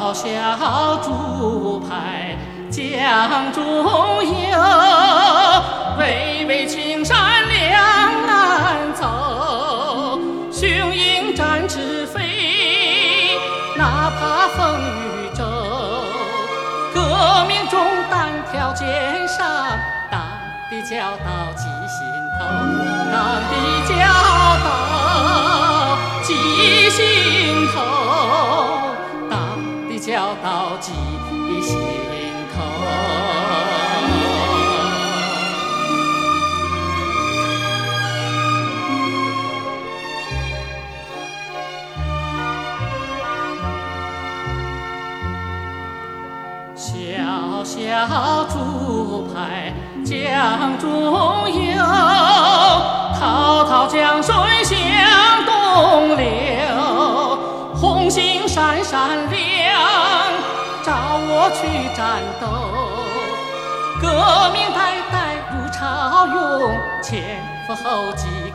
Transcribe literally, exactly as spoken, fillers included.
小小竹排江中游，巍巍青山两岸走。雄鹰展翅飞，哪怕风雨骤。革命中单挑肩上，党的教导记心头，党的教导记心头，党的教导记心头。小小竹排江中游，滔滔江水向东流。红星闪闪亮，召我去战斗。革命代代如潮涌，前赴后继